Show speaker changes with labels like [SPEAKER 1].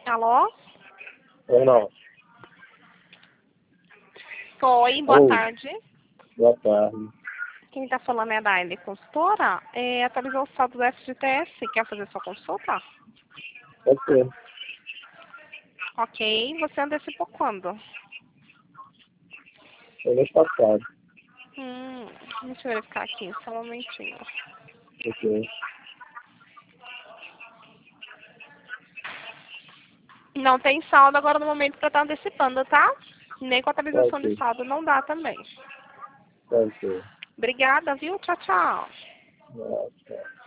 [SPEAKER 1] Alô?
[SPEAKER 2] Ou não?
[SPEAKER 1] Oi, boa
[SPEAKER 2] Oi.
[SPEAKER 1] tarde.
[SPEAKER 2] Boa tarde.
[SPEAKER 1] Quem está falando é a Daile Consultora. Atualizou o saldo do FGTS. Quer fazer sua consulta?
[SPEAKER 2] Pode ser.
[SPEAKER 1] Ok. Você antecipou quando?
[SPEAKER 2] Foi mês passado.
[SPEAKER 1] Deixa eu verificar aqui, só um momentinho.
[SPEAKER 2] Ok.
[SPEAKER 1] Não tem saldo agora no momento para estar antecipando, tá? Nem com atualização de
[SPEAKER 2] Ok.
[SPEAKER 1] saldo não dá também.
[SPEAKER 2] Pode ser.
[SPEAKER 1] Obrigada, viu? Tchau, tchau.
[SPEAKER 2] Nossa.